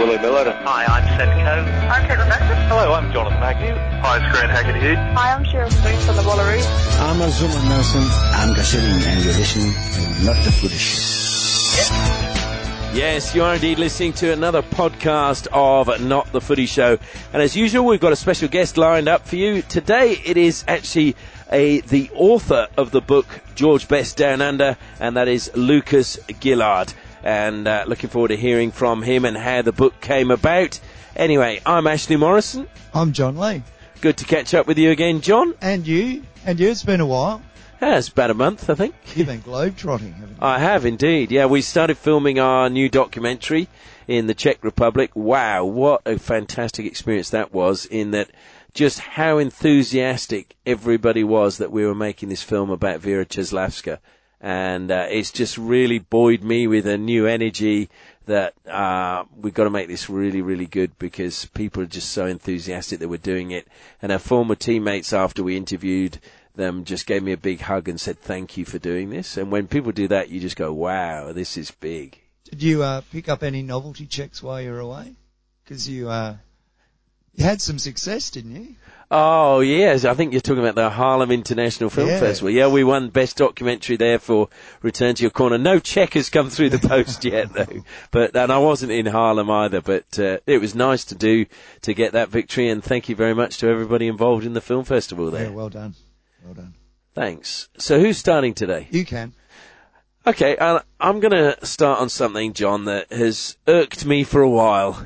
Willie Miller. Hi, I'm Seth Coe. I'm Caitlin Baxter. Hello, I'm Jonathan Agnew. Hi, it's Grant Hackett. Hi, I'm Cheryl Smith from the Wallaroo. I'm Azuma Nelson. I'm Gashelin, and you're listening to Not the Footy Show. Yes, you are indeed listening to another podcast of Not the Footy Show. And as usual, we've got a special guest lined up for you. Today it is actually the author of the book George Best Down Under, and that is Lucas Gillard. And looking forward to hearing from him and how the book came about. Anyway, I'm Ashley Morrison. I'm John Lee. Good to catch up with you again, John. And you. It's been a while. Yeah, it's about a month, I think. You've been globe-trotting, haven't you? I have indeed. Yeah, we started filming our new documentary in the Czech Republic. Wow, what a fantastic experience that was, in that just how enthusiastic everybody was that we were making this film about Vera Česlavská. And it's just really buoyed me with a new energy that we've got to make this really, really good, because people are just so enthusiastic that we're doing it. And our former teammates, after we interviewed them, just gave me a big hug and said thank you for doing this. And when people do that, you just go, wow, this is big. Did you pick up any novelty checks while you were away? Because you had some success, didn't you? Oh, yes. I think you're talking about the Harlem International Film Festival. Yeah, we won Best Documentary there for Return to Your Corner. No check has come through the post yet, though. And I wasn't in Harlem either, but it was nice to get that victory, and thank you very much to everybody involved in the film festival there. Yeah, well done. Well done. Thanks. So who's starting today? You can. Okay, I'm going to start on something, John, that has irked me for a while.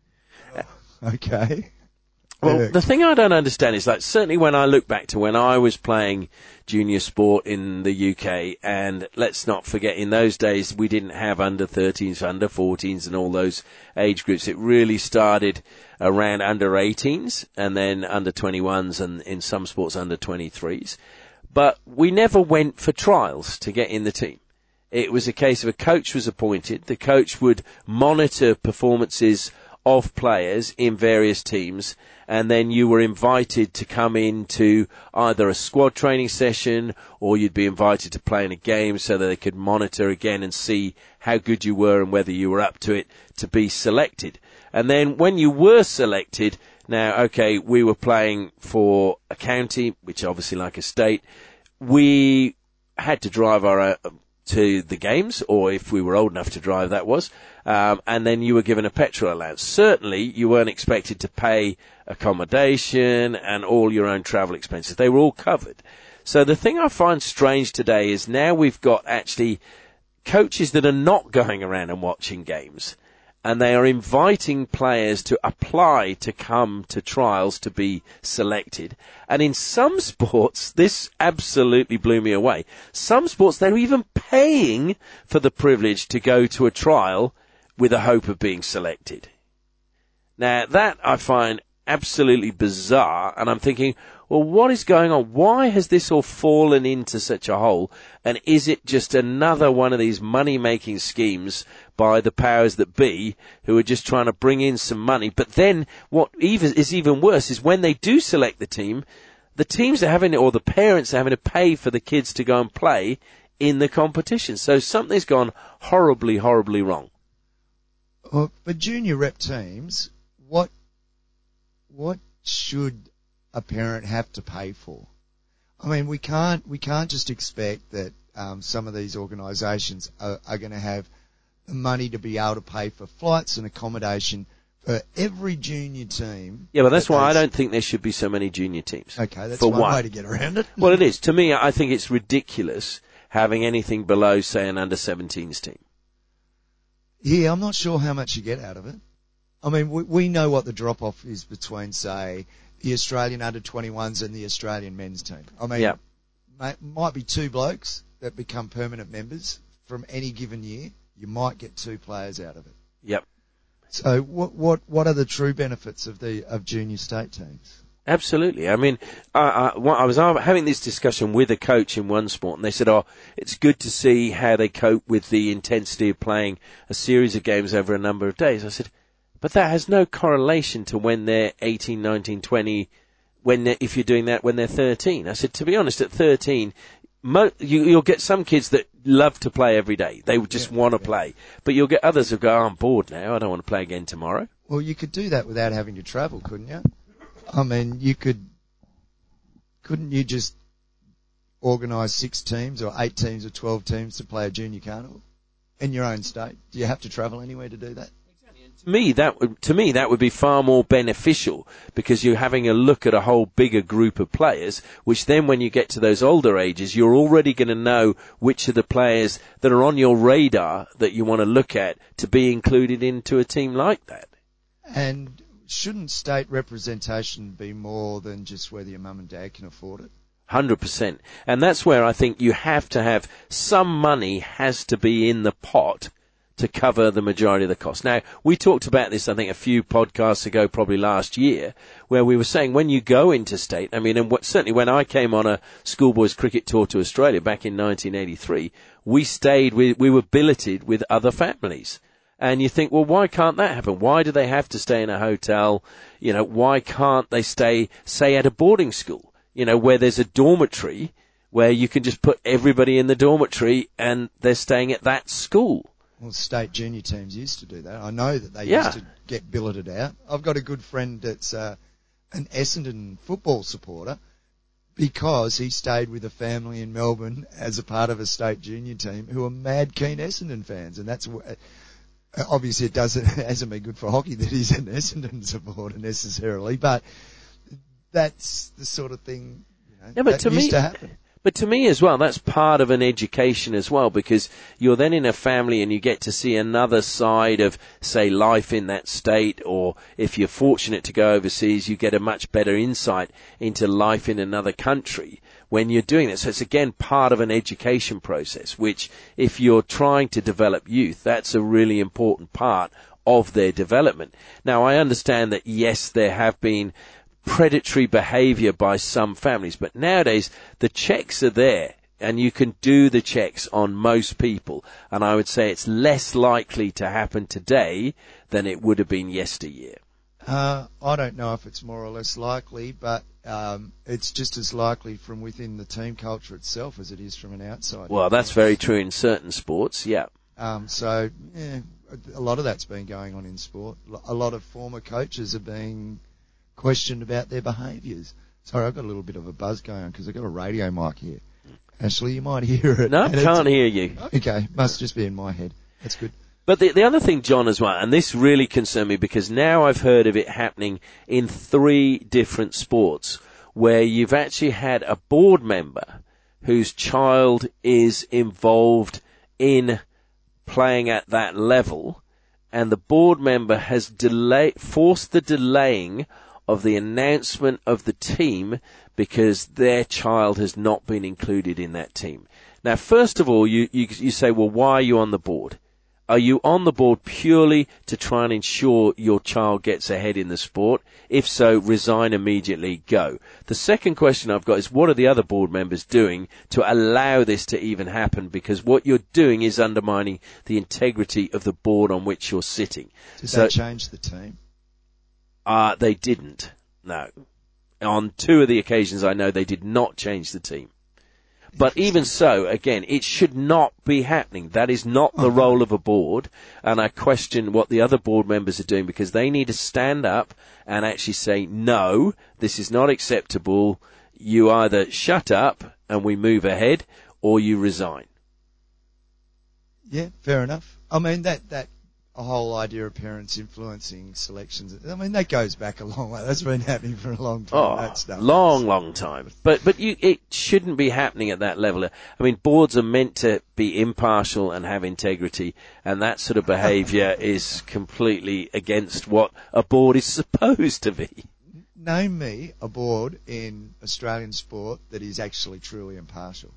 Okay. Well, the thing I don't understand is, like, certainly when I look back to when I was playing junior sport in the UK, and let's not forget, in those days we didn't have under 13s, under 14s and all those age groups. It really started around under 18s and then under 21s and in some sports under 23s. But we never went for trials to get in the team. It was a case of a coach was appointed. The coach would monitor performances of players in various teams, and then you were invited to come into either a squad training session, or you'd be invited to play in a game so that they could monitor again and see how good you were and whether you were up to it to be selected. And then when you were selected, now, okay, we were playing for a county, which obviously like a state, we had to drive to the games, or if we were old enough to drive, that was, and then you were given a petrol allowance. Certainly, you weren't expected to pay accommodation and all your own travel expenses. They were all covered. So the thing I find strange today is now we've got actually coaches that are not going around and watching games, and they are inviting players to apply to come to trials to be selected. And in some sports, this absolutely blew me away. Some sports, they're even paying for the privilege to go to a trial with a hope of being selected. Now, that I find absolutely bizarre, and I'm thinking, well, what is going on? Why has this all fallen into such a hole? And is it just another one of these money-making schemes by the powers that be, who are just trying to bring in some money? But then what is even worse is when they do select the team, the teams are having, or the parents are having to pay for the kids to go and play in the competition. So something's gone horribly, horribly wrong. Well, for junior rep teams, what should a parent have to pay for? I mean, we can't just expect that some of these organisations are going to have the money to be able to pay for flights and accommodation for every junior team. Yeah, but that's why I don't think there should be so many junior teams. Okay, that's one way to get around it. Well, it is. To me, I think it's ridiculous having anything below, say, an under-17s team. Yeah, I'm not sure how much you get out of it. I mean, we know what the drop-off is between, say, the Australian under-21s and the Australian men's team. I mean, might be two blokes that become permanent members from any given year. You might get two players out of it. Yep. So what are the true benefits of junior state teams? Absolutely. I mean, I was having this discussion with a coach in one sport, and they said, it's good to see how they cope with the intensity of playing a series of games over a number of days. I said, but that has no correlation to when they're 18, 19, 20, if you're doing that when they're 13. I said, to be honest, at 13, you'll get some kids that love to play every day. They would just want to play. But you'll get others who go, I'm bored now. I don't want to play again tomorrow. Well, you could do that without having to travel, couldn't you? I mean, couldn't you just organise 6 teams or 8 teams or 12 teams to play a junior carnival in your own state? Do you have to travel anywhere to do that? To me, that would be far more beneficial, because you're having a look at a whole bigger group of players, which then when you get to those older ages, you're already going to know which of the players that are on your radar that you want to look at to be included into a team like that. And shouldn't state representation be more than just whether your mum and dad can afford it? 100%. And that's where I think you have to have some money has to be in the pot to cover the majority of the cost. Now, we talked about this, I think, a few podcasts ago, probably last year, where we were saying when you go interstate, I mean, and certainly when I came on a schoolboys cricket tour to Australia back in 1983, we were billeted with other families. And you think, well, why can't that happen? Why do they have to stay in a hotel? You know, why can't they stay, say, at a boarding school, you know, where there's a dormitory where you can just put everybody in the dormitory and they're staying at that school? Well, state junior teams used to do that. I know that they used to get billeted out. I've got a good friend that's an Essendon football supporter because he stayed with a family in Melbourne as a part of a state junior team who are mad keen Essendon fans. And that's obviously it hasn't been good for hockey that he's an Essendon supporter necessarily, but that's the sort of thing that used to happen. But to me as well, that's part of an education as well, because you're then in a family and you get to see another side of, say, life in that state, or if you're fortunate to go overseas, you get a much better insight into life in another country when you're doing this. So it's again part of an education process, which if you're trying to develop youth, that's a really important part of their development. Now, I understand that, yes, there have been predatory behaviour by some families, but nowadays the checks are there and you can do the checks on most people, and I would say it's less likely to happen today than it would have been yesteryear. I don't know if it's more or less likely, but it's just as likely from within the team culture itself as it is from an outside. Well, that's very true in certain sports, yeah. So a lot of that's been going on in sport. A lot of former coaches are being questioned about their behaviours. Sorry, I've got a little bit of a buzz going on because I've got a radio mic here. Ashley, you might hear it. No, I can't hear you. Okay, must just be in my head. That's good. But the other thing, John, as well, and this really concerned me because now I've heard of it happening in 3 different sports where you've actually had a board member whose child is involved in playing at that level, and the board member has forced the delaying of the announcement of the team because their child has not been included in that team. Now, first of all, you say, well, why are you on the board? Are you on the board purely to try and ensure your child gets ahead in the sport? If so, resign immediately, go. The second question I've got is, what are the other board members doing to allow this to even happen? Because what you're doing is undermining the integrity of the board on which you're sitting. Did they change the team? They didn't, no. On 2 of the occasions I know they did not change the team. But even so, again, it should not be happening. That is not the role of a board, and I question what the other board members are doing because they need to stand up and actually say, no, this is not acceptable. You either shut up and we move ahead, or you resign. Yeah, fair enough. I mean, that a whole idea of parents influencing selections, I mean, that goes back a long way. That's been happening for a long time. That stuff. Long time. But it shouldn't be happening at that level. I mean, boards are meant to be impartial and have integrity, and that sort of behaviour is completely against what a board is supposed to be. Name me a board in Australian sport that is actually truly impartial.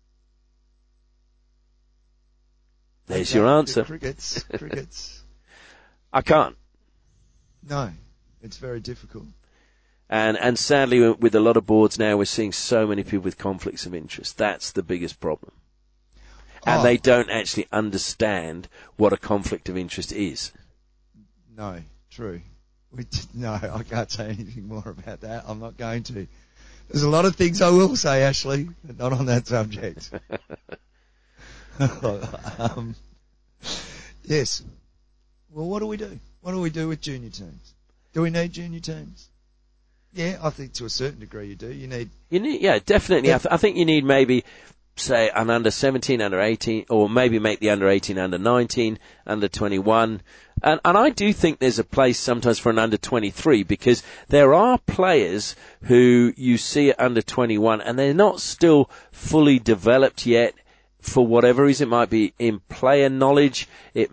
There's your answer. Crickets. I can't. No, it's very difficult. And sadly, with a lot of boards now, we're seeing so many people with conflicts of interest. That's the biggest problem. And they don't actually understand what a conflict of interest is. No, true. No, I can't say anything more about that. I'm not going to. There's a lot of things I will say, Ashley, but not on that subject. Yes. Well, what do we do? What do we do with junior teams? Do we need junior teams? Yeah, I think to a certain degree you do. You need, yeah, definitely. I think you need maybe, say, an under 17, under 18, or maybe make the under 18, under 19, under 21. And I do think there's a place sometimes for an under 23, because there are players who you see at under 21 and they're not still fully developed yet. For whatever reason, it might be in player knowledge,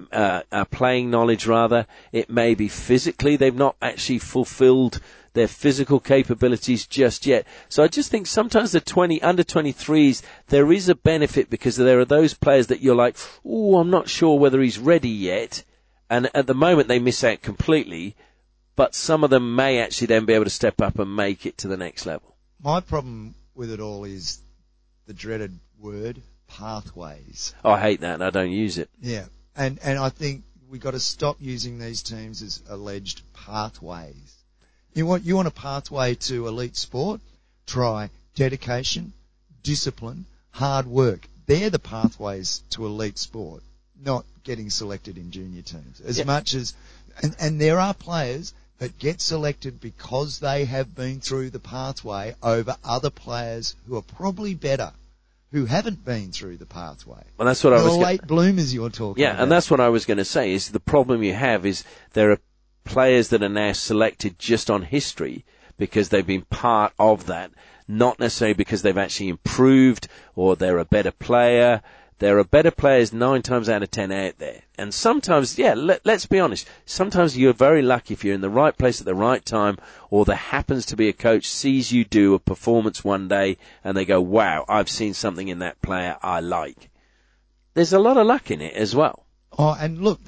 playing knowledge rather. It may be physically they've not actually fulfilled their physical capabilities just yet. So I just think sometimes the under 23s, there is a benefit because there are those players that you're like, oh, I'm not sure whether he's ready yet. And at the moment they miss out completely, but some of them may actually then be able to step up and make it to the next level. My problem with it all is the dreaded word, pathways. Oh, I hate that and I don't use it. Yeah. And I think we've got to stop using these teams as alleged pathways. You want a pathway to elite sport? Try dedication, discipline, hard work. They're the pathways to elite sport, not getting selected in junior teams. As much as, and there are players that get selected because they have been through the pathway over other players who are probably better, who haven't been through the pathway. Well, that's what I was. The late bloomers you're talking about. Yeah, and that's what I was going to say. Is the problem you have is there are players that are now selected just on history because they've been part of that, not necessarily because they've actually improved or they're a better player. There are better players 9 times out of 10 out there. And sometimes, let's be honest, sometimes you're very lucky if you're in the right place at the right time, or there happens to be a coach sees you do a performance one day and they go, wow, I've seen something in that player I like. There's a lot of luck in it as well. Oh, and look,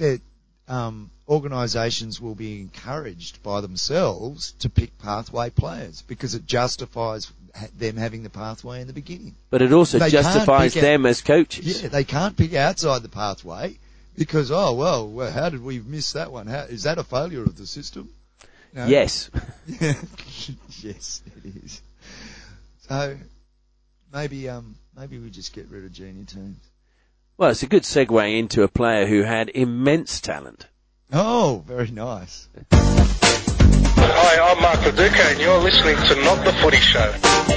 organisations will be encouraged by themselves to pick pathway players because it justifies them having the pathway in the beginning. But it also justifies them as coaches. Yeah, they can't pick outside the pathway because, well, how did we miss that one? Is that a failure of the system? No. Yes. Yes, it is. So maybe we just get rid of junior teams. Well, it's a good segue into a player who had immense talent. Oh, very nice. Hi, I'm Mark Leduca and you're listening to Not the Footy Show.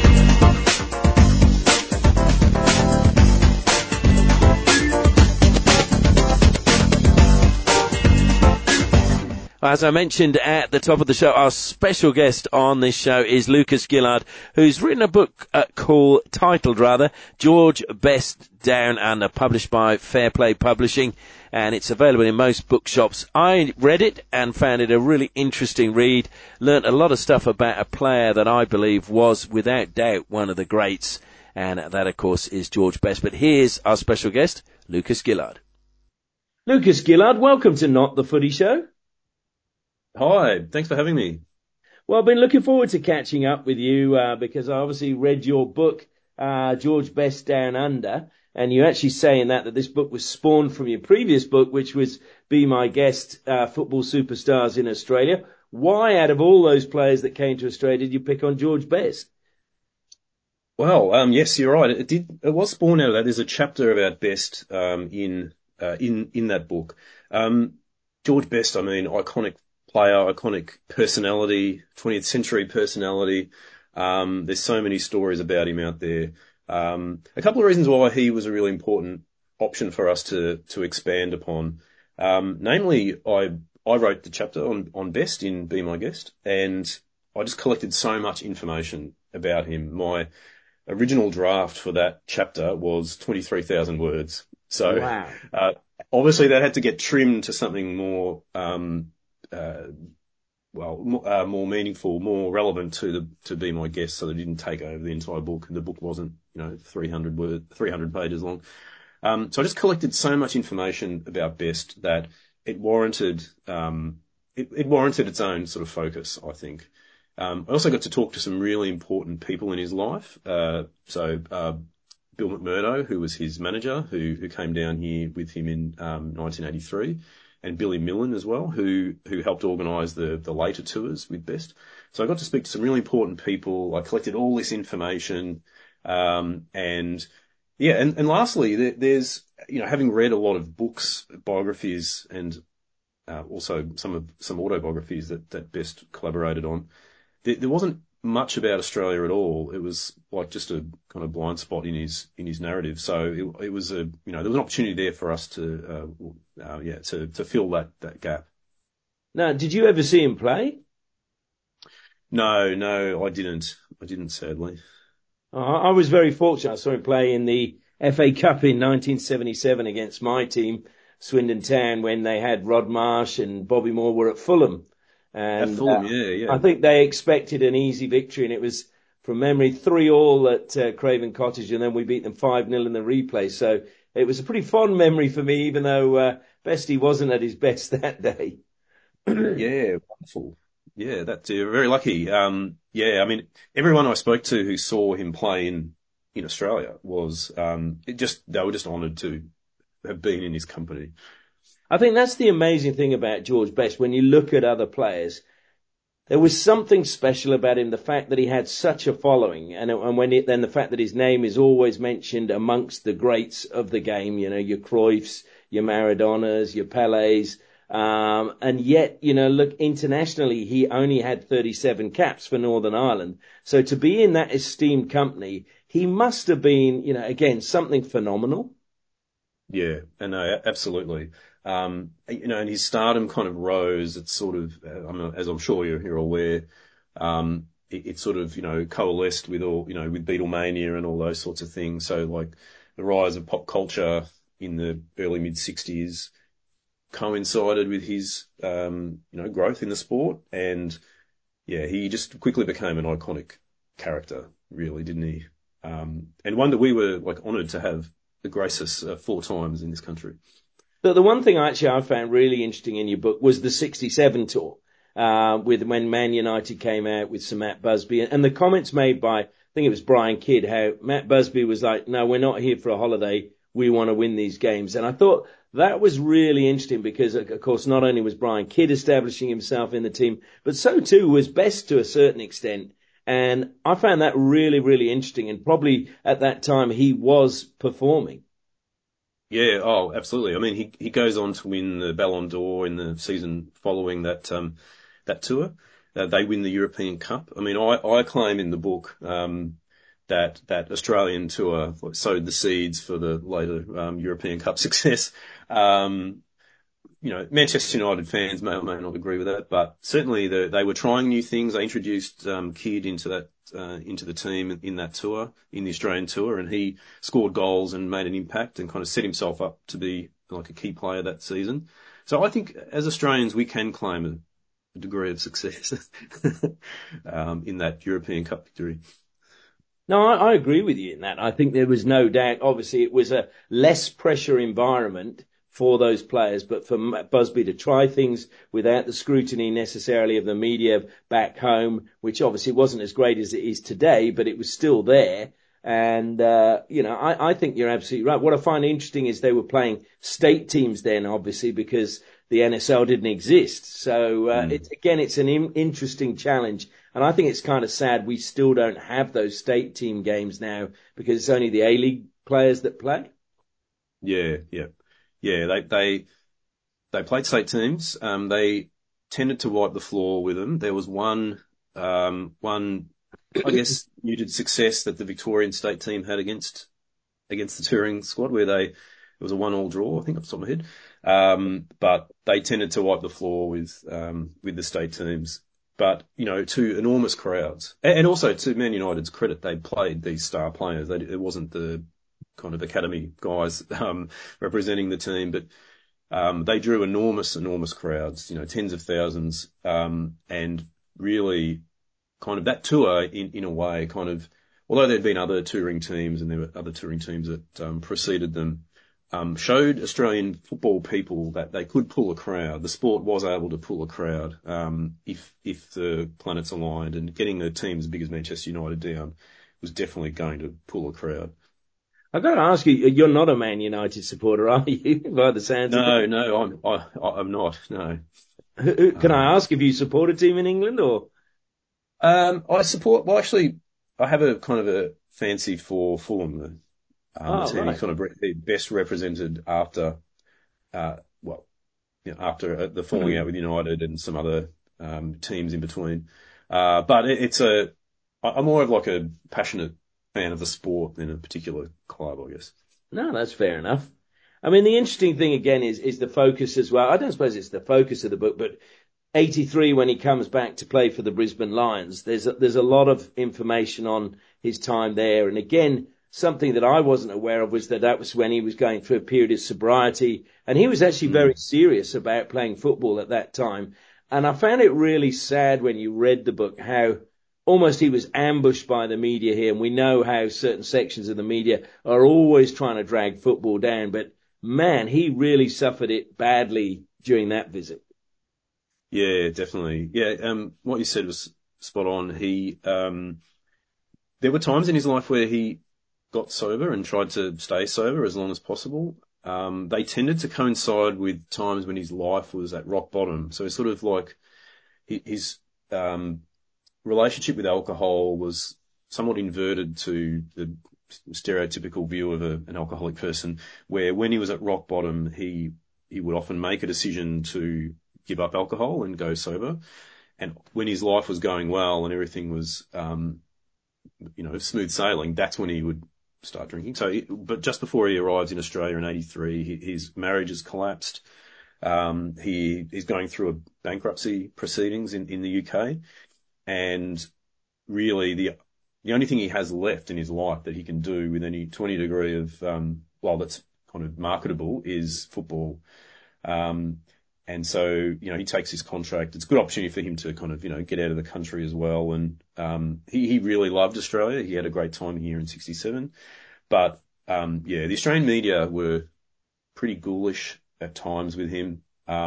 As I mentioned at the top of the show, our special guest on this show is Lucas Gillard, who's written a book titled George Best Down Under, published by Fair Play Publishing, and it's available in most bookshops. I read it and found it a really interesting read, learnt a lot of stuff about a player that I believe was, without doubt, one of the greats, and that, of course, is George Best. But here's our special guest, Lucas Gillard. Lucas Gillard, welcome to Not the Footy Show. Hi, thanks for having me. Well, I've been looking forward to catching up with you because I obviously read your book, George Best Down Under, and you actually say in that this book was spawned from your previous book, which was Be My Guest, Football Superstars in Australia. Why, out of all those players that came to Australia, did you pick on George Best? Well, yes, you're right. It was spawned out of that. There's a chapter about Best in that book. George Best, I mean, iconic player, iconic personality, 20th century personality. There's so many stories about him out there. A couple of reasons why he was a really important option for us to expand upon. Namely, I wrote the chapter on Best in Be My Guest, and I just collected so much information about him. My original draft for that chapter was 23,000 words. So, wow. Obviously that had to get trimmed to something more, more meaningful, more relevant to Be My Guest, so they didn't take over the entire book. The book wasn't, 300 pages long. So I just collected so much information about Best that it warranted its own sort of focus, I think. I also got to talk to some really important people in his life. Bill McMurdo, who was his manager, who came down here with him in 1983, and Billy Millen as well, who helped organise the later tours with Best. So I got to speak to some really important people. I collected all this information, and Yeah, and lastly, there's, having read a lot of books, biographies, and also some autobiographies that Best collaborated on, there wasn't much about Australia at all. It was like just a kind of blind spot in his narrative. So it was there was an opportunity there for us to fill that gap. Now, did you ever see him play? No, I didn't, sadly. I was very fortunate. I saw him play in the FA Cup in 1977 against my team, Swindon Town, when they had Rod Marsh and Bobby Moore were at Fulham. And At Fulham, yeah. I think they expected an easy victory, and it was, from memory, 3-3 at Craven Cottage, and then we beat them 5-0 in the replay. So it was a pretty fond memory for me, even though Bestie wasn't at his best that day. Yeah, wonderful. Yeah, you're very lucky. Yeah, I mean, everyone I spoke to who saw him play in Australia was, they were just honoured to have been in his company. I think that's the amazing thing about George Best. When you look at other players, there was something special about him. The fact that he had such a following, and then the fact that his name is always mentioned amongst the greats of the game. Your Cruyffs, your Maradonas, your Pelés. And yet, look, internationally, he only had 37 caps for Northern Ireland. So to be in that esteemed company, he must have been, again, something phenomenal. Yeah, and absolutely. And his stardom kind of rose. It's sort of, as I'm sure you're aware, it sort of, coalesced with with Beatlemania and all those sorts of things. So like the rise of pop culture in the early mid 60s coincided with his, growth in the sport. And yeah, he just quickly became an iconic character, really, didn't he? And one that we were honoured to have grace us 4 times in this country. The one thing I found really interesting in your book was the 67 tour, with when Man United came out with Sir Matt Busby, and the comments made by, I think it was Brian Kidd, how Matt Busby was like, no, we're not here for a holiday. We want to win these games. And I thought that was really interesting because, of course, not only was Brian Kidd establishing himself in the team, but so too was Best to a certain extent. And I found that really, really interesting. And probably at that time he was performing. Yeah, oh, absolutely. I mean, he goes on to win the Ballon d'Or in the season following that tour. They win the European Cup. I mean, I claim in the book, that Australian tour sowed the seeds for the later, European Cup success. Manchester United fans may or may not agree with that, but certainly they were trying new things. They introduced Kidd into the team in that tour, in the Australian tour, and he scored goals and made an impact and kind of set himself up to be like a key player that season. So I think as Australians we can claim a degree of success in that European Cup victory. No, I agree with you in that. I think there was no doubt. Obviously, it was a less pressure environment for those players, but for Matt Busby to try things without the scrutiny necessarily of the media back home, which obviously wasn't as great as it is today, but it was still there. And, I think you're absolutely right. What I find interesting is they were playing state teams then, obviously, because the NSL didn't exist. So, it's an interesting challenge. And I think it's kind of sad we still don't have those state team games now because it's only the A-League players that play. Yeah. Yeah, they played state teams. They tended to wipe the floor with them. There was one, I guess, muted success that the Victorian state team had against the touring squad, where it was a 1-1 draw, I think, off the top of my head. But they tended to wipe the floor with the state teams. But, to enormous crowds. And also to Man United's credit, they played these star players. It wasn't the kind of academy guys, representing the team, but, they drew enormous crowds, tens of thousands. And really kind of that tour in a way kind of, although there'd been other touring teams and there were other touring teams that, preceded them, showed Australian football people that they could pull a crowd. The sport was able to pull a crowd, if the planets aligned, and getting a team as big as Manchester United down was definitely going to pull a crowd. I've got to ask you, you're not a Man United supporter, are you? By the sounds of it. No, I'm not. No. Can I ask if you support a team in England or? I support. Well, actually, I have a kind of a fancy for Fulham. The team right. he kind of he best represented after, after the falling out with United and some other teams in between. But I'm more of like a passionate fan of the sport than a particular club, I guess. No, that's fair enough. I mean, the interesting thing again is the focus as well. I don't suppose it's the focus of the book, but 83 when he comes back to play for the Brisbane Lions, there's a lot of information on his time there. And again, something that I wasn't aware of was that was when he was going through a period of sobriety, and he was actually very serious about playing football at that time. And I found it really sad when you read the book how almost he was ambushed by the media here. And we know how certain sections of the media are always trying to drag football down. But man, he really suffered it badly during that visit. Yeah, definitely. Yeah, what you said was spot on. There were times in his life where he got sober and tried to stay sober as long as possible. They tended to coincide with times when his life was at rock bottom. So it's sort of like his relationship with alcohol was somewhat inverted to the stereotypical view of an alcoholic person, where when he was at rock bottom, he would often make a decision to give up alcohol and go sober. And when his life was going well and everything was, smooth sailing, that's when he would start drinking. But just before he arrives in Australia in 83, his marriage has collapsed. He's going through a bankruptcy proceedings in the UK. And really the only thing he has left in his life that he can do with any 20 degree of, that's kind of marketable is football. And so, he takes his contract. It's a good opportunity for him to kind of, get out of the country as well. And, he really loved Australia. He had a great time here in 67. But, the Australian media were pretty ghoulish at times with him.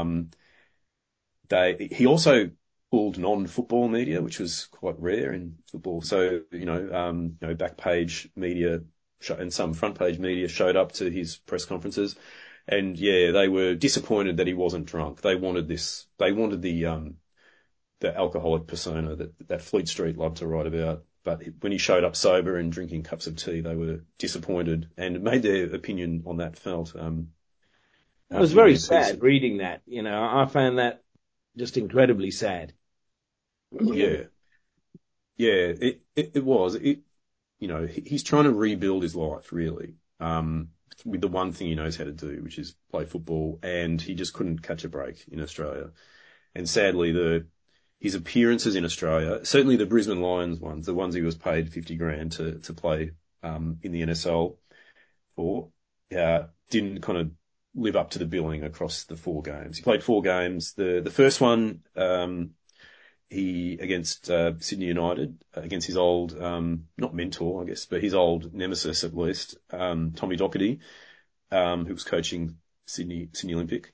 He also pulled non-football media, which was quite rare in football. So, back page media and some front page media showed up to his press conferences. And they were disappointed that he wasn't drunk. They wanted the alcoholic persona that Fleet Street loved to write about. But when he showed up sober and drinking cups of tea, they were disappointed and made their opinion on that felt. It was very sad reading that. I found that just incredibly sad. Yeah. Yeah, it was. He's trying to rebuild his life, really. With the one thing he knows how to do, which is play football, and he just couldn't catch a break in Australia. And sadly, his appearances in Australia, certainly the Brisbane Lions ones, the ones he was paid $50,000 to play, in the NSL for, didn't kind of live up to the billing across the 4 games. He played 4 games. The first one, he against Sydney United, against his old, not mentor, I guess, but his old nemesis at least, Tommy Docherty, who was coaching Sydney Olympic.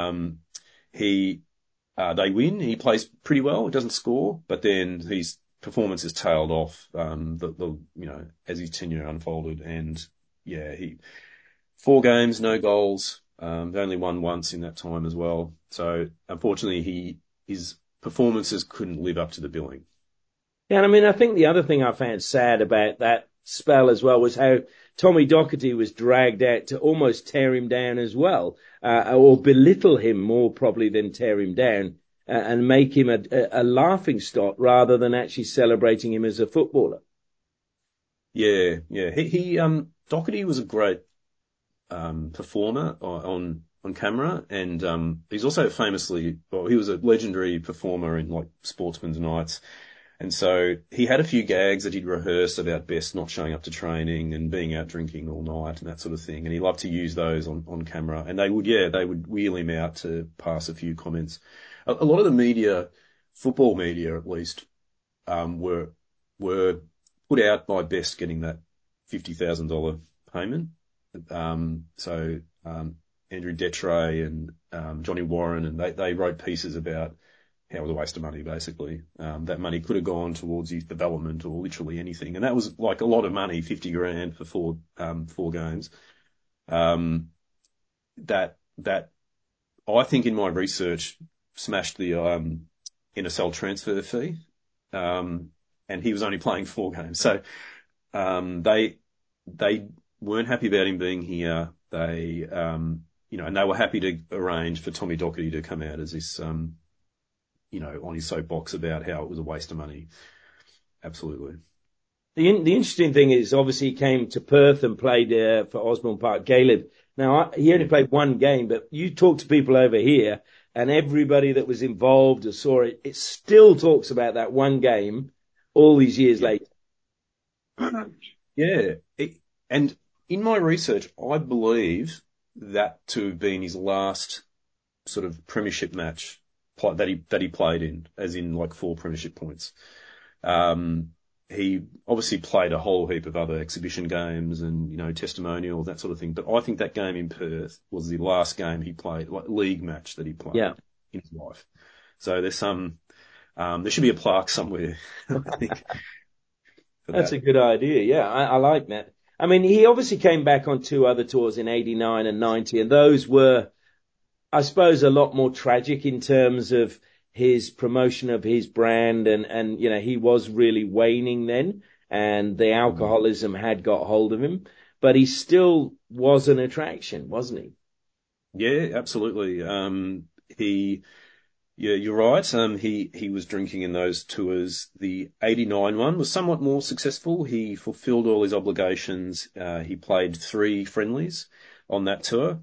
They win. He plays pretty well. He doesn't score, but then his performance has tailed off, as his tenure unfolded. And 4 games, no goals. They only won once in that time as well. So unfortunately, his performances couldn't live up to the billing. Yeah, and I mean, I think the other thing I found sad about that spell as well was how Tommy Docherty was dragged out to almost tear him down as well, or belittle him more probably than tear him down, and make him a laughing stock rather than actually celebrating him as a footballer. Yeah. Docherty was a great performer on camera, and he's also he was a legendary performer in like Sportsman's Nights, and so he had a few gags that he'd rehearsed about Best not showing up to training and being out drinking all night and that sort of thing, and he loved to use those on camera, and they would wheel him out to pass a few comments. A lot of the media, football media at least, were put out by Best getting that $50,000 payment. Andrew Detre and Johnny Warren, and they wrote pieces about how it was a waste of money, basically. That money could have gone towards youth development or literally anything. And that was like a lot of money, $50,000 for 4 games. That I think in my research smashed the NSL transfer fee. And he was only playing 4 games. So they weren't happy about him being here. They, and they were happy to arrange for Tommy Docherty to come out as this, on his soapbox about how it was a waste of money. Absolutely. The interesting thing is, obviously, he came to Perth and played for Osborne Park Gaelic. Now, he only played one game, but you talk to people over here, and everybody that was involved or saw it, it still talks about that one game all these years later. Yeah. And in my research, I believe that to have been his last sort of premiership match that he played in, as in like 4 premiership points. He obviously played a whole heap of other exhibition games and, testimonials, that sort of thing. But I think that game in Perth was the last game he played, like league match that he played in his life. So there's there should be a plaque somewhere, I think. That's a good idea. Yeah, I like that. I mean, he obviously came back on 2 other tours in 89 and 90, and those were, I suppose, a lot more tragic in terms of his promotion of his brand, and he was really waning then, and the alcoholism had got hold of him, but he still was an attraction, wasn't he? Yeah, absolutely. You're right. He was drinking in those tours. The 89 one was somewhat more successful. He fulfilled all his obligations. He played 3 friendlies on that tour.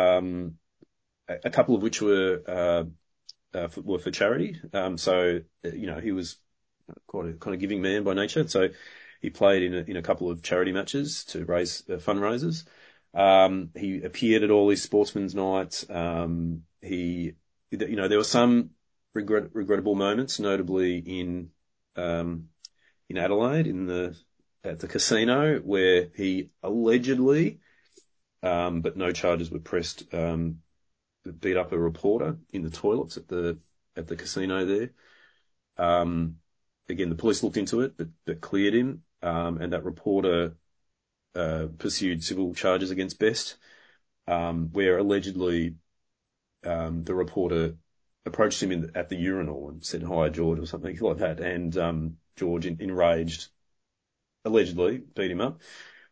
A couple of which were for charity. He was quite a kind of giving man by nature. So he played in a couple of charity matches to raise fundraisers. He appeared at all his sportsmen's nights. There were some regrettable moments, notably in Adelaide at the casino, where he allegedly, but no charges were pressed, beat up a reporter in the toilets at the casino there. Again, the police looked into it, but cleared him, and that reporter pursued civil charges against Best, where allegedly the reporter approached him at the urinal and said, "Hi, George," or something like that, and George, enraged, allegedly beat him up.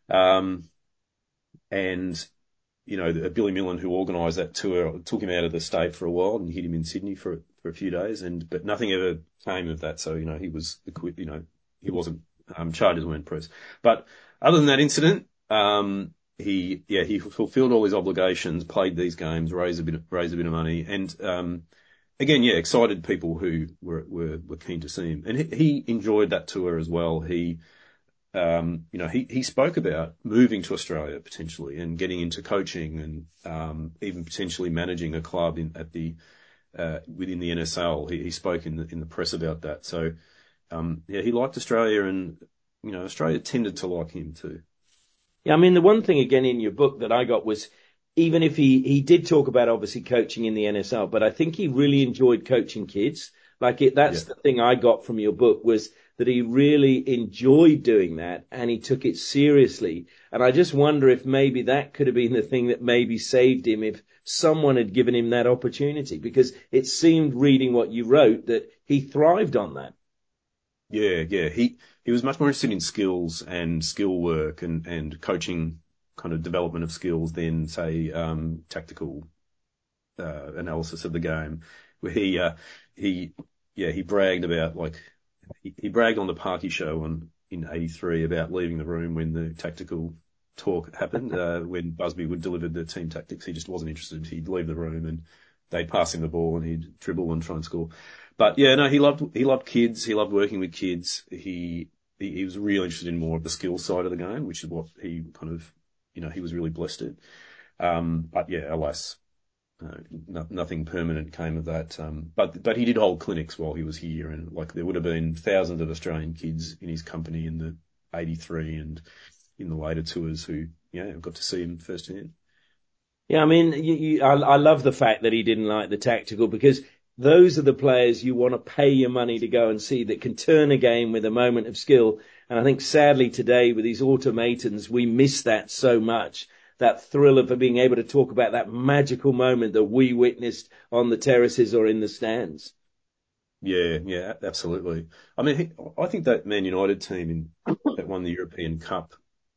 Billy Millen, who organised that tour, took him out of the state for a while and hid him in Sydney for a few days, but nothing ever came of that. So he was acquitted. He wasn't charges weren't pressed. But other than that incident, he fulfilled all his obligations, played these games, raised a bit of money, and excited people who were keen to see him, and he enjoyed that tour as well. He spoke about moving to Australia potentially and getting into coaching and even potentially managing a club within the NSL. He spoke in the press about that. So he liked Australia, and Australia tended to like him too. Yeah, I mean, the one thing again in your book that I got was, even if he did talk about obviously coaching in the NSL, but I think he really enjoyed coaching kids. That's the thing I got from your book, was that he really enjoyed doing that and he took it seriously. And I just wonder if maybe that could have been the thing that maybe saved him, if someone had given him that opportunity, because it seemed, reading what you wrote, that he thrived on that. Yeah. He was much more interested in skills and skill work and coaching, kind of development of skills, than say tactical analysis of the game. Where he bragged about, he bragged on the Parky Show in '83 about leaving the room when the tactical talk happened. When Busby would deliver the team tactics, he just wasn't interested. He'd leave the room and they'd pass him the ball and he'd dribble and try and score. But he loved kids. He loved working with kids. He was really interested in more of the skill side of the game, which is what he kind of, he was really blessed at. But alas, nothing permanent came of that. But he did hold clinics while he was here, and there would have been thousands of Australian kids in his company in the '83 and in the later tours who, got to see him firsthand. Yeah, I mean, I love the fact that he didn't like the tactical, because those are the players you want to pay your money to go and see, that can turn a game with a moment of skill. And I think sadly today with these automatons, we miss that so much. That thrill of being able to talk about that magical moment that we witnessed on the terraces or in the stands. Yeah, absolutely. I mean, I think that Man United team that won the European Cup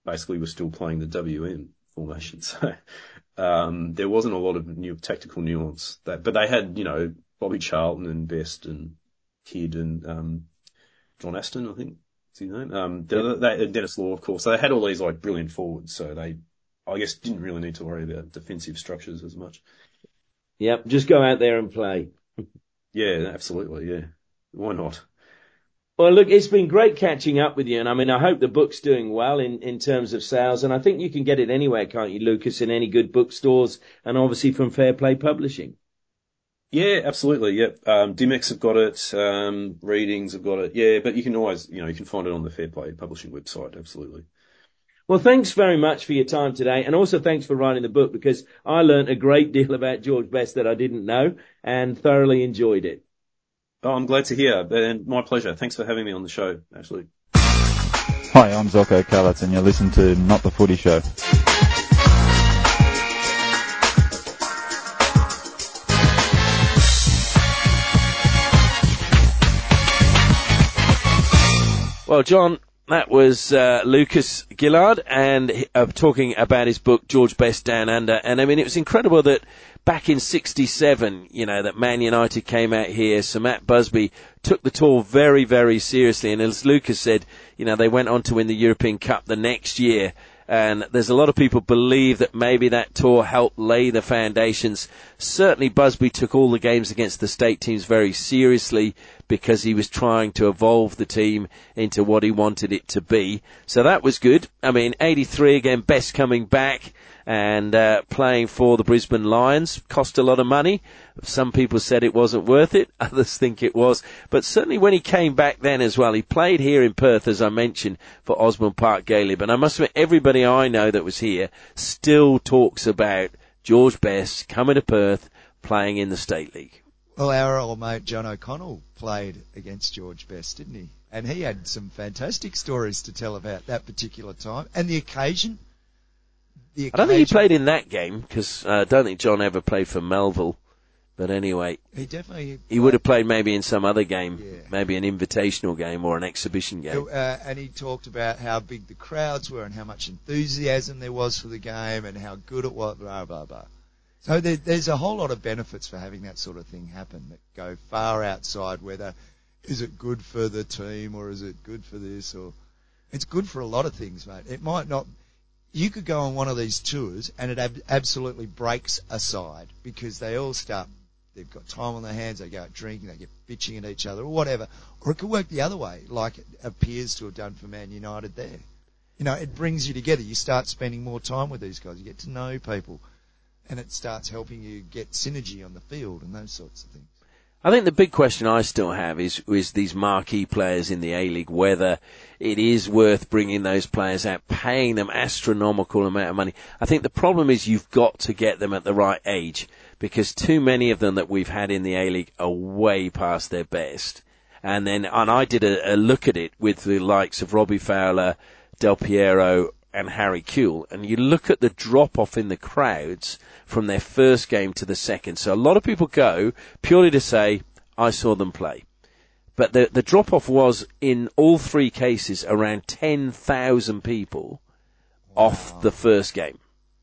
basically were still playing the WM formation. So, there wasn't a lot of new tactical nuance but they had, Bobby Charlton and Best and Kidd and, John Aston, I think is his name. Dennis Law, of course. So they had all these like brilliant forwards. So they, I guess, didn't really need to worry about defensive structures as much. Yep. Just go out there and play. Yeah, absolutely. Yeah. Why not? Well, look, it's been great catching up with you. And I mean, I hope the book's doing well in terms of sales. And I think you can get it anywhere, can't you, Lucas, in any good bookstores and obviously from Fair Play Publishing. Yeah, absolutely. Yep. Dimex have got it. Readings have got it. Yeah, but you can always, you can find it on the Fair Play Publishing website. Absolutely. Well, thanks very much for your time today. And also thanks for writing the book, because I learnt a great deal about George Best that I didn't know and thoroughly enjoyed it. Oh, I'm glad to hear, and my pleasure. Thanks for having me on the show, Ashley. Hi, I'm Zocco Callets, and you're listening to Not the Footy Show. Well, John, that was Lucas Gillard, and talking about his book, George Best Down Under. And I mean, it was incredible that back in '67, that Man United came out here. Sir Matt Busby took the tour very, very seriously. And as Lucas said, they went on to win the European Cup the next year. And there's a lot of people believe that maybe that tour helped lay the foundations. Certainly Busby took all the games against the state teams very seriously, because he was trying to evolve the team into what he wanted it to be. So that was good. I mean, 83 again, Best coming back and playing for the Brisbane Lions. Cost a lot of money. Some people said it wasn't worth it. Others think it was. But certainly when he came back then as well, he played here in Perth, as I mentioned, for Osborne Park Gaelic. And I must admit, everybody I know that was here still talks about George Best coming to Perth, playing in the State League. Well, our old mate John O'Connell played against George Best, didn't he? And he had some fantastic stories to tell about that particular time and the occasion. I don't think he played in that game, because I don't think John ever played for Melville. But anyway, he would have played maybe in some other game, maybe an invitational game or an exhibition game. And he talked about how big the crowds were and how much enthusiasm there was for the game and how good it was, blah, blah, blah. So there's a whole lot of benefits for having that sort of thing happen that go far outside whether is it good for the team or is it good for this, or it's good for a lot of things, mate. It might not. You could go on one of these tours and it absolutely breaks a side because they all start, they've got time on their hands, they go out drinking, they get bitching at each other or whatever. Or it could work the other way, like it appears to have done for Man United there. It brings you together. You start spending more time with these guys. You get to know people. And it starts helping you get synergy on the field and those sorts of things. I think the big question I still have is these marquee players in the A-League, whether it is worth bringing those players out, paying them astronomical amount of money. I think the problem is you've got to get them at the right age, because too many of them that we've had in the A-League are way past their best. And I did a look at it with the likes of Robbie Fowler, Del Piero, and Harry Kewell, and you look at the drop-off in the crowds from their first game to the second. So a lot of people go purely to say, I saw them play. But the drop-off was, in all three cases, around 10,000 people off the first game.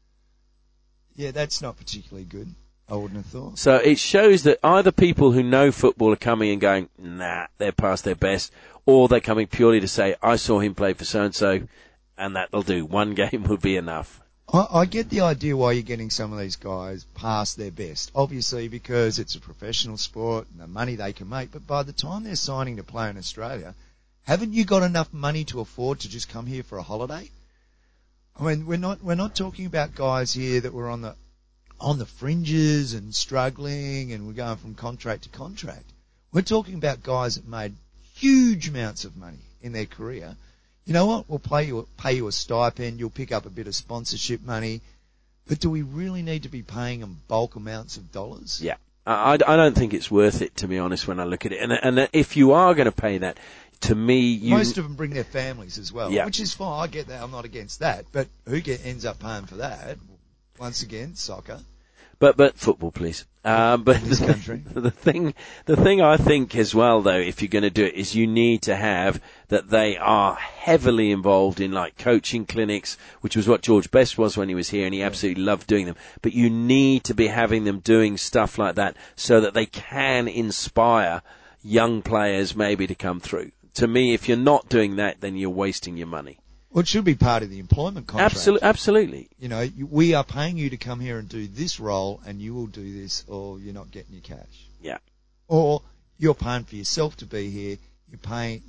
Yeah, that's not particularly good, I wouldn't have thought. So it shows that either people who know football are coming and going, nah, they're past their best, or they're coming purely to say, I saw him play for so-and-so, and that'll do. One game would be enough. I get the idea why you're getting some of these guys past their best. Obviously, because it's a professional sport and the money they can make. But by the time they're signing to play in Australia, haven't you got enough money to afford to just come here for a holiday? I mean, we're not talking about guys here that were on the fringes and struggling and we're going from contract to contract. We're talking about guys that made huge amounts of money in their career. You know what? We'll pay you a stipend. You'll pick up a bit of sponsorship money. But do we really need to be paying them bulk amounts of dollars? Yeah. I don't think it's worth it, to be honest, when I look at it. And if you are going to pay that, to me, most of them bring their families as well, yeah. Which is fine. I get that. I'm not against that. But who ends up paying for that? Once again, soccer. But football, please. But this country. The thing I think as well, though, if you're going to do it, is you need to have that they are heavily involved in like coaching clinics, which was what George Best was when he was here, and he absolutely loved doing them. But you need to be having them doing stuff like that so that they can inspire young players maybe to come through. To me, if you're not doing that, then you're wasting your money. Well, it should be part of the employment contract. Absolutely. You know, we are paying you to come here and do this role, and you will do this, or you're not getting your cash. Yeah. Or you're paying for yourself to be here. You're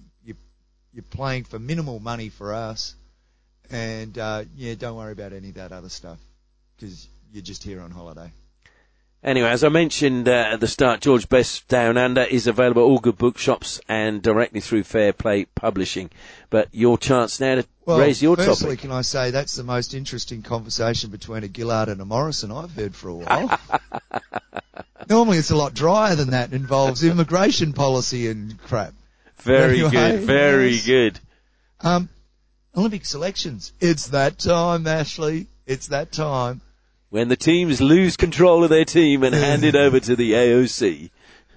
playing for minimal money for us, and don't worry about any of that other stuff because you're just here on holiday. Anyway, as I mentioned at the start, George Best Down Under is available at all good bookshops and directly through Fair Play Publishing. But your chance now to raise your topic. Firstly, can I say that's the most interesting conversation between a Gillard and a Morrison I've heard for a while. Normally it's a lot drier than that. It involves immigration policy and crap. Very good. Olympic selections. It's that time, Ashley. It's that time. When the teams lose control of their team and hand it over to the AOC.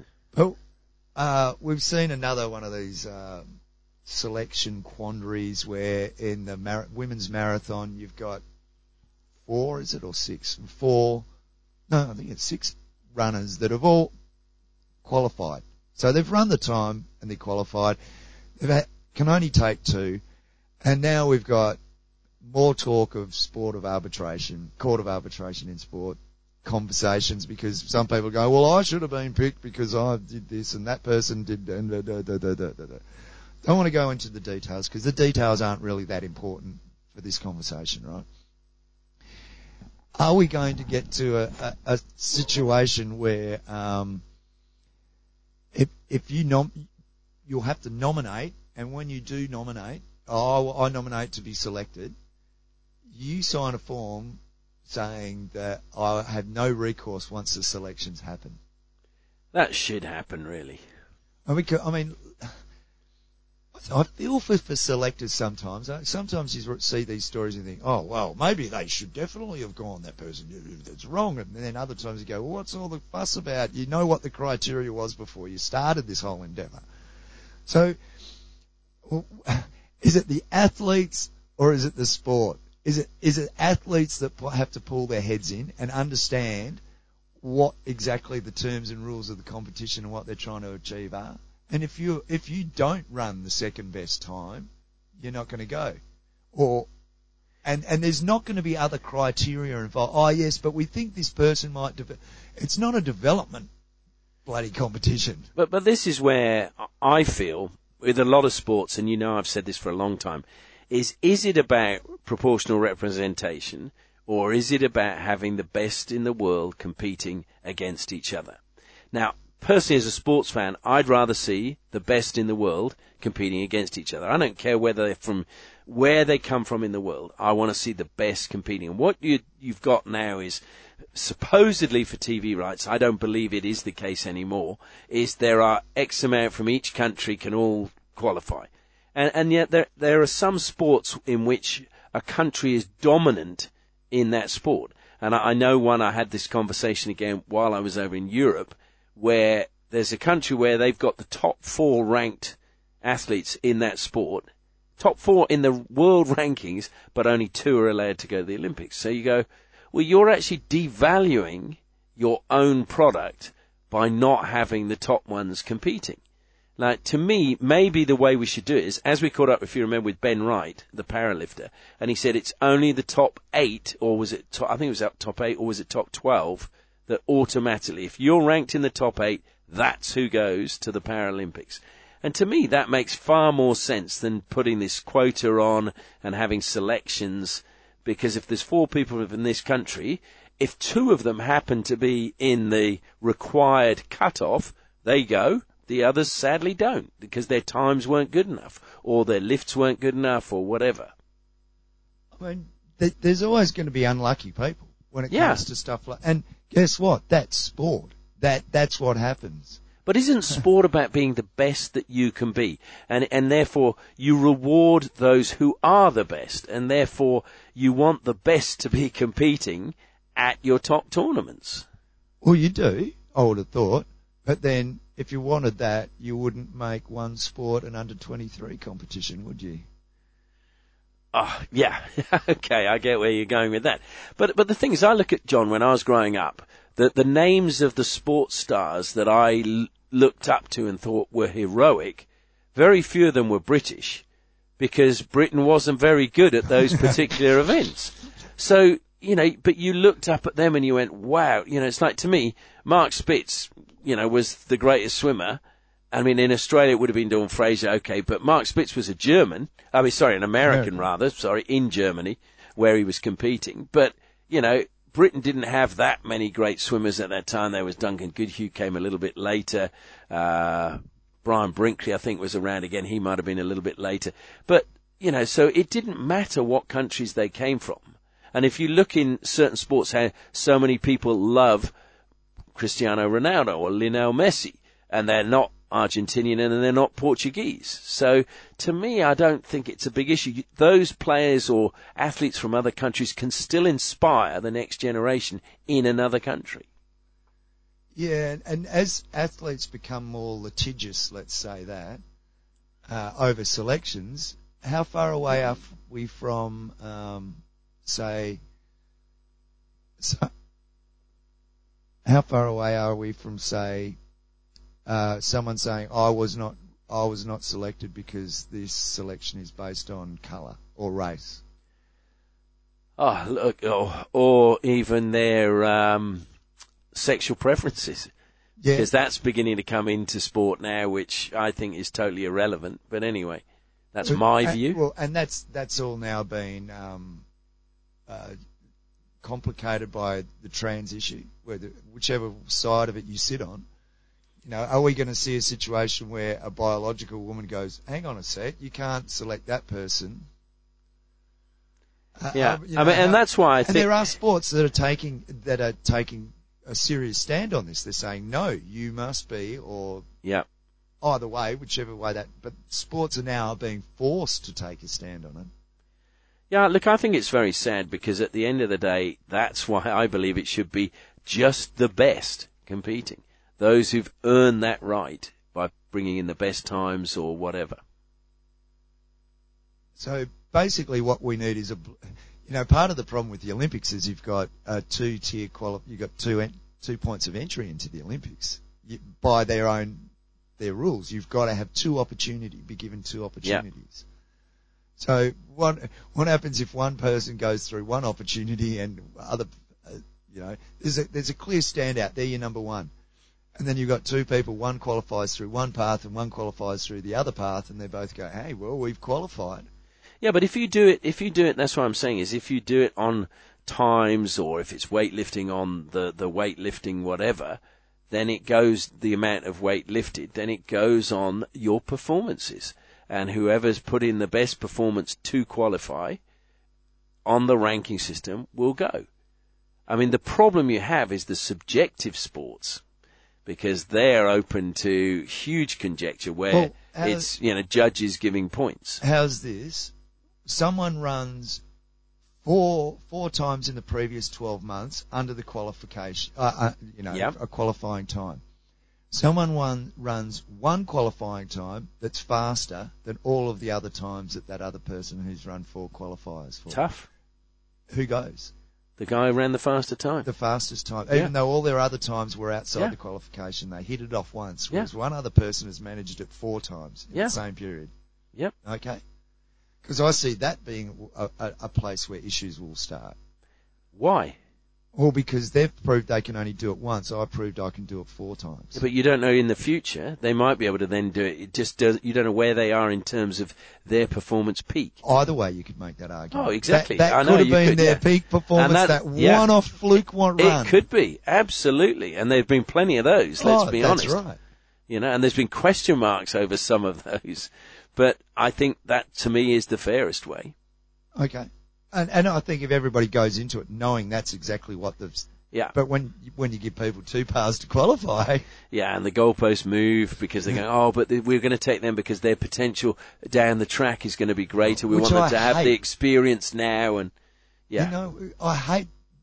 Oh, we've seen another one of these selection quandaries where in the women's marathon you've got 4, is it, or 6? 4, no, I think it's 6 runners that have all qualified. So they've run the time and they qualified. Can only take 2. And now we've got more talk of court of arbitration in sport conversations because some people go, well, I should have been picked because I did this and that person did. Don't want to go into the details because the details aren't really that important for this conversation, right? Are we going to get to a situation where if you'll have to nominate, and when you do nominate, I nominate to be selected, you sign a form saying that I have no recourse once the selections happen. That should happen, really. I mean, I feel for selectors sometimes. Sometimes you see these stories and think, oh, well, maybe they should definitely have gone that person. That's wrong. And then other times you go, well, what's all the fuss about? You know what the criteria was before you started this whole endeavour. So, is it the athletes or is it the sport? Is it athletes that have to pull their heads in and understand what exactly the terms and rules of the competition and what they're trying to achieve are? And if you don't run the second best time, you're not going to go. And there's not going to be other criteria involved. Oh yes, but we think this person might it's not a development bloody competition. But this is where I feel with a lot of sports, and you know I've said this for a long time, is it about proportional representation or is it about having the best in the world competing against each other? Now, personally as a sports fan, I'd rather see the best in the world competing against each other. I don't care whether they're from where they come from in the world. I want to see the best competing. And what you've got now is supposedly for TV rights, I don't believe it is the case anymore, is there are X amount from each country can all qualify. And yet there are some sports in which a country is dominant in that sport. And I know I had this conversation again while I was over in Europe, where there's a country where they've got the top 4 ranked athletes in that sport, top 4 in the world rankings, but only 2 are allowed to go to the Olympics. So you go, well, you're actually devaluing your own product by not having the top ones competing. Like, to me, maybe the way we should do it is, as we caught up, if you remember, with Ben Wright, the powerlifter, and he said it's only the top 8, or was it, I think it was top 8, or was it top 12, that automatically, if you're ranked in the top 8, that's who goes to the Paralympics. And to me, that makes far more sense than putting this quota on and having selections, because if there's 4 people in this country, if 2 of them happen to be in the required cut-off, they go. The others sadly don't, because their times weren't good enough, or their lifts weren't good enough, or whatever. I mean, there's always going to be unlucky people when it comes to stuff like. And guess what? That's sport. That's what happens. But isn't sport about being the best that you can be? And therefore you reward those who are the best, and therefore you want the best to be competing, at your top tournaments. Well, you do, I would have thought. But then, if you wanted that, you wouldn't make one sport an under-23 competition, would you? Oh, yeah. Okay, I get where you're going with that. But the thing is, I look at, John, when I was growing up, the names of the sports stars that I looked up to and thought were heroic, very few of them were British, because Britain wasn't very good at those particular events. So, but you looked up at them and you went, wow. It's like, to me, Mark Spitz, was the greatest swimmer. I mean, in Australia it would have been Dawn Fraser, okay, but Mark Spitz was an American rather, in Germany, where he was competing. But, Britain didn't have that many great swimmers at that time. There was Duncan Goodhue came a little bit later. Brian Brinkley, I think, was around again. He might have been a little bit later. But, so it didn't matter what countries they came from. And if you look in certain sports, how so many people love Cristiano Ronaldo or Lionel Messi, and they're not Argentinian and they're not Portuguese. So to me, I don't think it's a big issue. Those players or athletes from other countries can still inspire the next generation in another country. Yeah, and as athletes become more litigious, let's say that, over selections, how far away are we from, someone saying, I was not selected because this selection is based on colour or race? Oh, look, or even their sexual preferences. Yeah. Because that's beginning to come into sport now, which I think is totally irrelevant. But anyway, that's my view. Well, and that's all now been complicated by the trans issue, whichever side of it you sit on. Are we going to see a situation where a biological woman goes, hang on a sec, you can't select that person? Yeah, and that's why I think there are sports that are taking a serious stand on this. They're saying, no, you must be, or either way, whichever way but sports are now being forced to take a stand on it. Yeah, look, I think it's very sad because at the end of the day, that's why I believe it should be just the best competing. Those who've earned that right by bringing in the best times or whatever. So basically what we need is part of the problem with the Olympics is you've got a two-tier you've got two points of entry into the Olympics. By their rules, you've got to have be given two opportunities. Yep. So what happens if one person goes through one opportunity and other, there's a clear standout. They're your number one. And then you've got two people, one qualifies through one path and one qualifies through the other path, and they both go, hey, well, we've qualified. Yeah, but if you do it, that's what I'm saying, is if you do it on times or if it's weightlifting on the weightlifting whatever, then it goes, the amount of weight lifted, then it goes on your performances. And whoever's put in the best performance to qualify on the ranking system will go. I mean, the problem you have is the subjective sports, because they're open to huge conjecture where it's, judges giving points. How's this? Someone runs four times in the previous 12 months under the qualification, a qualifying time. Someone runs one qualifying time that's faster than all of the other times that other person who's run four qualifies for. Tough. Who goes? The guy who ran the faster time. The fastest time. Yeah. Even though all their other times were outside the qualification, they hit it off once, whereas one other person has managed it 4 times in the same period. Yep. Okay. Because I see that being a place where issues will start. Why? Well, because they've proved they can only do it once. I proved I can do it 4 times. But you don't know in the future. They might be able to then do it. You don't know where they are in terms of their performance peak. Either way, you could make that argument. Oh, exactly. That could have been their peak performance, that one-off fluke run. It could be, absolutely. And there have been plenty of those, let's be honest. That's right. And there's been question marks over some of those. But I think that, to me, is the fairest way. Okay. And I think if everybody goes into it knowing that's exactly what but when you give people 2 paths to qualify. Yeah, and the goalposts move because they go, but we're going to take them because their potential down the track is going to be greater. We want them to have the experience now. And I hate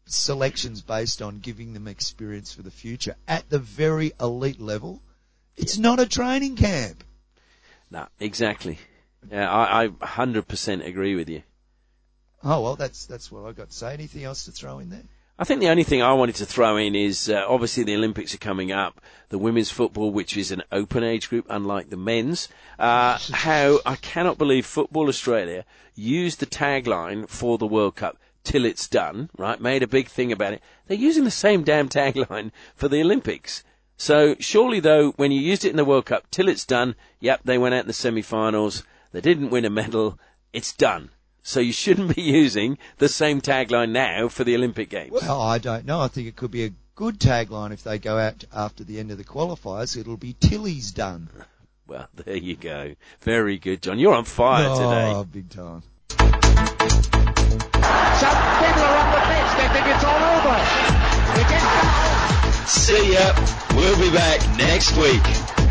selections based on giving them experience for the future at the very elite level. It's not a training camp. No, exactly. Yeah, I 100% agree with you. Oh, well, that's what I've got to say. Anything else to throw in there? I think the only thing I wanted to throw in is, obviously the Olympics are coming up, the women's football, which is an open age group, unlike the men's. How I cannot believe Football Australia used the tagline for the World Cup, till it's done, right? Made a big thing about it. They're using the same damn tagline for the Olympics. So surely though, when you used it in the World Cup, till it's done, yep, they went out in the semi-finals, they didn't win a medal, it's done. So you shouldn't be using the same tagline now for the Olympic Games. Well, I don't know. I think it could be a good tagline if they go out after the end of the qualifiers. It'll be Tilly's done. Well, there you go. Very good, John. You're on fire today. Oh, big time. Some people are on the pitch. They think it's all over. They get fouled. See ya. We'll be back next week.